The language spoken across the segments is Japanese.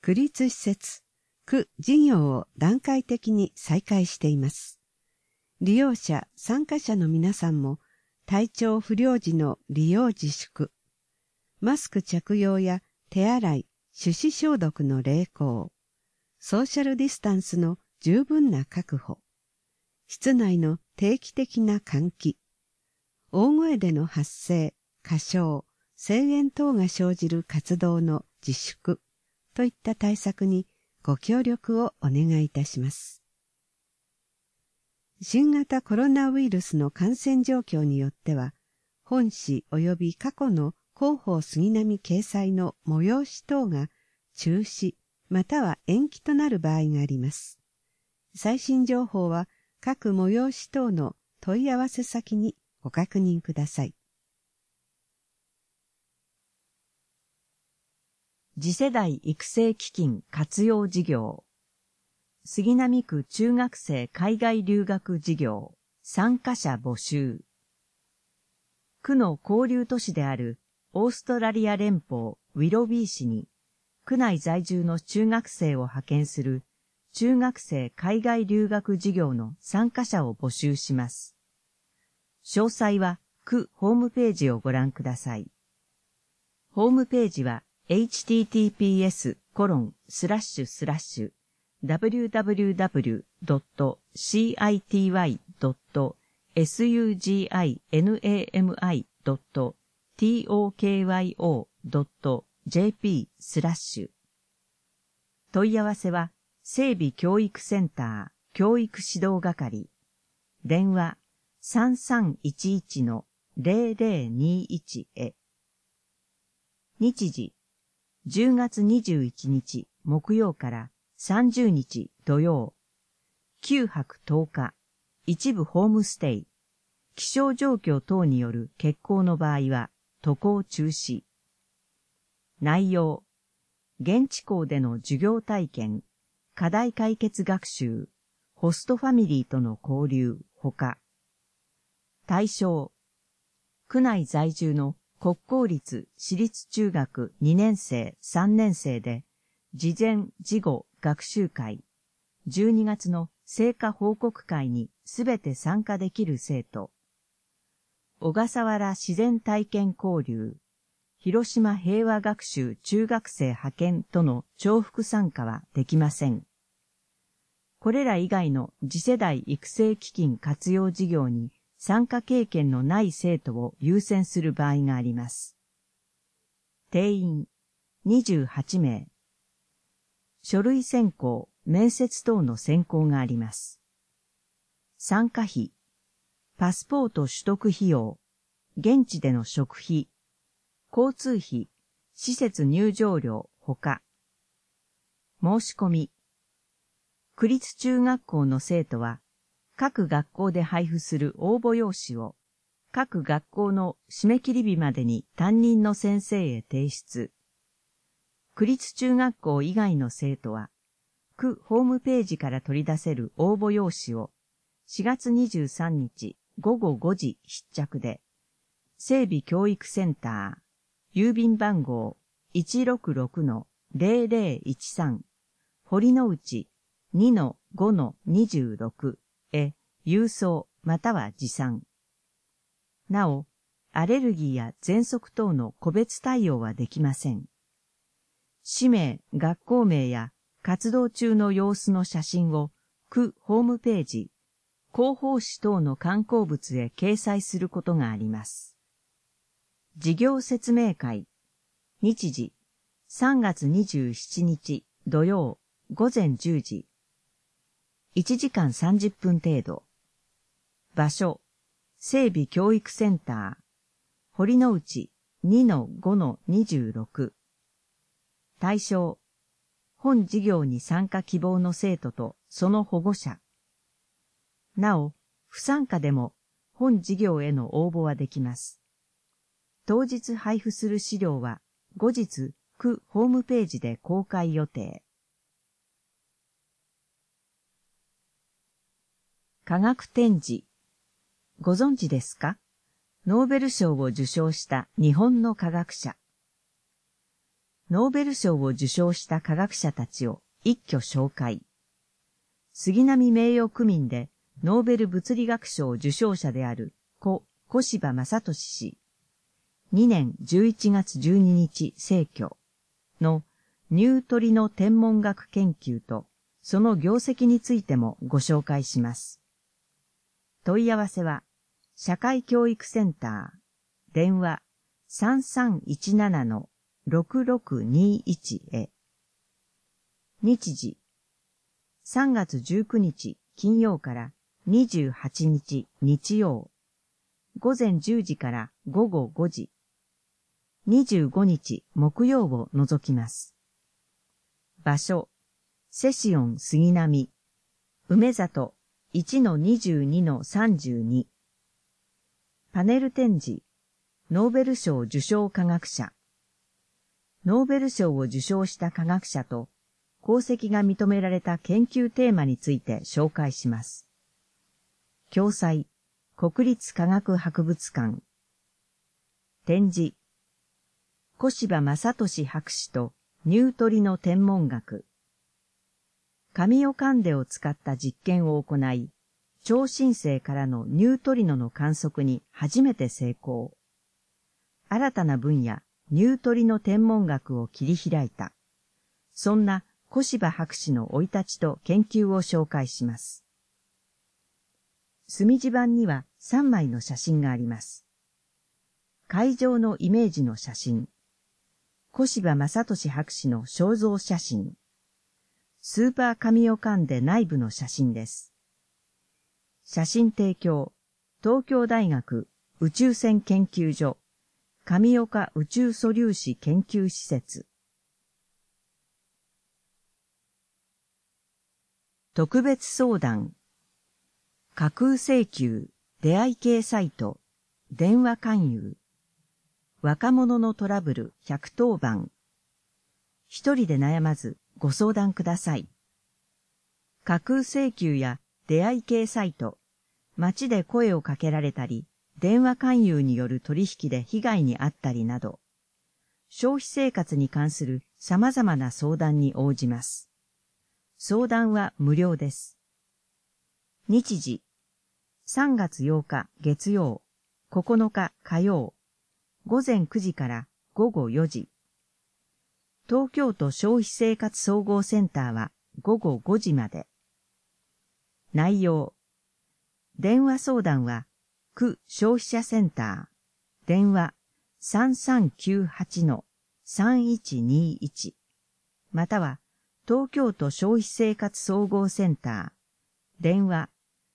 区立施設、区事業を段階的に再開しています。利用者、参加者の皆さんも体調不良時の利用自粛、マスク着用や手洗い、手指消毒の励行、ソーシャルディスタンスの十分な確保、室内の定期的な換気、大声での発声、歌唱、声援等が生じる活動の自粛といった対策にご協力をお願いいたします。新型コロナウイルスの感染状況によっては、本誌及び過去の広報杉並掲載の催し等が中止または延期となる場合があります。最新情報は各催し等の問い合わせ先にご確認ください。 次世代育成基金活用事業、杉並区中学生海外留学事業、参加者募集。区の交流都市であるオーストラリア連邦ウィロビー市に、区内在住の中学生を派遣する中学生海外留学事業の参加者を募集します。詳細は区ホームページをご覧ください。ホームページはhttps://www.city.sugimai.tokyo.jp/ 問い合わせは整備教育センター教育指導係電話 3311-0021 へ。日時10月21日木曜から30日土曜、9泊10日、一部ホームステイ、気象状況等による欠航の場合は渡航中止。内容、現地校での授業体験、課題解決学習、ホストファミリーとの交流ほか。対象、区内在住の国公立私立中学2年生3年生で、事前事後学習会、12月の成果報告会にすべて参加できる生徒、小笠原自然体験交流、広島平和学習中学生派遣との重複参加はできません。これら以外の次世代育成基金活用事業に参加経験のない生徒を優先する場合があります。定員28名。書類選考、面接等の選考があります。参加費、パスポート取得費用、現地での食費、交通費、施設入場料ほか。申し込み。区立中学校の生徒は、各学校で配布する応募用紙を、各学校の締め切り日までに担任の先生へ提出。区立中学校以外の生徒は、区ホームページから取り出せる応募用紙を、4月23日午後5時必着で、整備教育センター、郵便番号 166-0013、堀之内 2-5-26 へ郵送または持参。なお、アレルギーや喘息等の個別対応はできません。氏名、学校名や活動中の様子の写真を区ホームページ、広報誌等の刊行物へ掲載することがあります。事業説明会、日時、3月27日土曜午前10時、1時間30分程度。場所、整備教育センター、堀之内 2-5-26。対象、本事業に参加希望の生徒とその保護者。なお、不参加でも本事業への応募はできます。当日配布する資料は後日区ホームページで公開予定。科学展示。ご存知ですか？ノーベル賞を受賞した日本の科学者。 ノーベル賞を受賞した科学者たちを一挙紹介。杉並名誉区民でノーベル物理学賞受賞者である小柴正俊氏。2年11月12日逝去のニュートリノ天文学研究とその業績についてもご紹介します。問い合わせは、社会教育センター、電話 3317-6621 へ。日時、3月19日金曜から28日日曜、午前10時から午後5時、25日木曜を除きます。場所、セシオン杉並、梅里 1-22-32。パネル展示、ノーベル賞受賞科学者。ノーベル賞を受賞した科学者と、功績が認められた研究テーマについて紹介します。共催、国立科学博物館。展示、小柴正俊博士とニュートリノ天文学。神代カンデを使った実験を行い、超新星からのニュートリノの観測に初めて成功。新たな分野、ニュートリノ天文学を切り開いた。そんな小柴博士の生い立ちと研究を紹介します。墨地板には3枚の写真があります。会場のイメージの写真。小柴正俊博士の肖像写真。スーパー神代カンデ内部の写真です。写真提供、東京大学宇宙線研究所、神岡宇宙素粒子研究施設。特別相談。架空請求、出会い系サイト、電話勧誘。若者のトラブル110番。一人で悩まずご相談ください。架空請求や出会い系サイト、街で声をかけられたり、電話勧誘による取引で被害に遭ったりなど、消費生活に関する様々な相談に応じます。相談は無料です。日時、3月8日月曜、9日火曜、午前9時から午後4時。東京都消費生活総合センターは午後5時まで。内容。電話相談は、区消費者センター、電話 3398-3121、または東京都消費生活総合センター、電話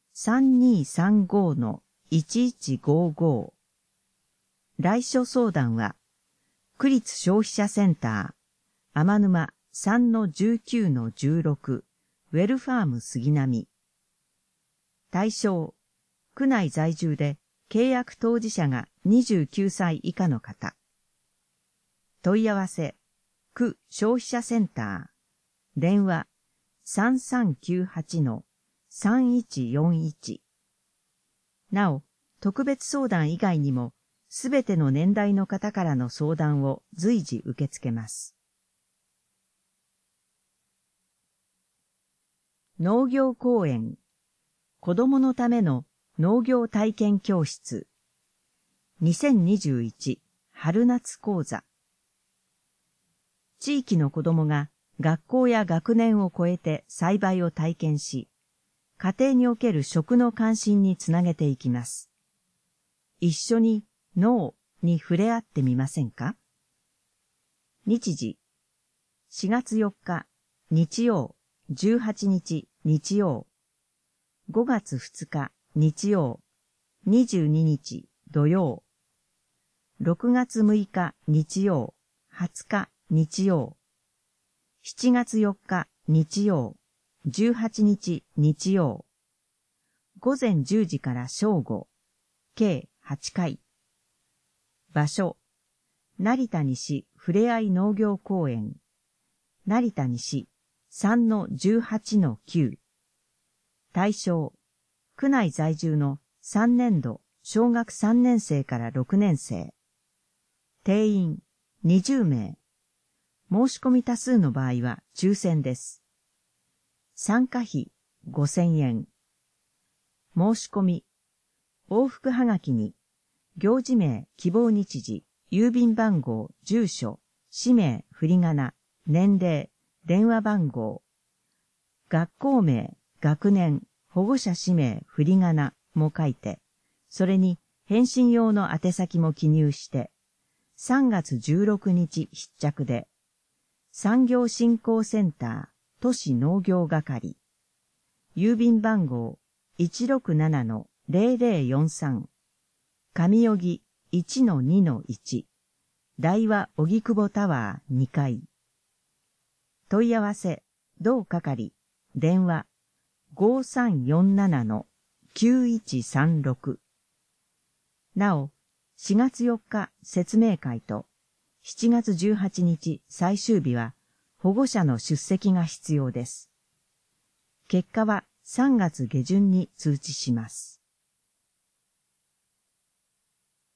3235-1155。来所相談は、区立消費者センター、天沼 3-19-16、ウェルファーム杉並。対象、区内在住で契約当事者が29歳以下の方。問い合わせ、区消費者センター、電話 3398-3141。なお、特別相談以外にも、すべての年代の方からの相談を随時受け付けます。農業公園、子どものための農業体験教室、2021春夏講座。地域の子どもが学校や学年を超えて栽培を体験し、家庭における食の関心につなげていきます。一緒に農に触れ合ってみませんか？日時、4月4日日曜、18日日曜、5月2日日曜、22日土曜、6月6日日曜、20日日曜、7月4日日曜、18日日曜、午前10時から正午、計8回。場所、成田西ふれあい農業公園、成田西 3-18-9。対象、区内在住の3年度小学3年生から6年生。定員20名。 申し込み多数の場合は抽選です。参加費5000円。申し込み。往復はがきに、行事名、希望日時、郵便番号、住所、氏名、振り仮名、年齢、電話番号、学校名、学年、保護者氏名、振り仮名も書いて、それに返信用の宛先も記入して、3月16日必着で、産業振興センター、都市農業係、郵便番号 167-0043、上荻 1-2-1、大和荻窪タワー2階。問い合わせ、同係、電話 5347-9136。なお、4月4日説明会と7月18日最終日は保護者の出席が必要です。結果は3月下旬に通知します。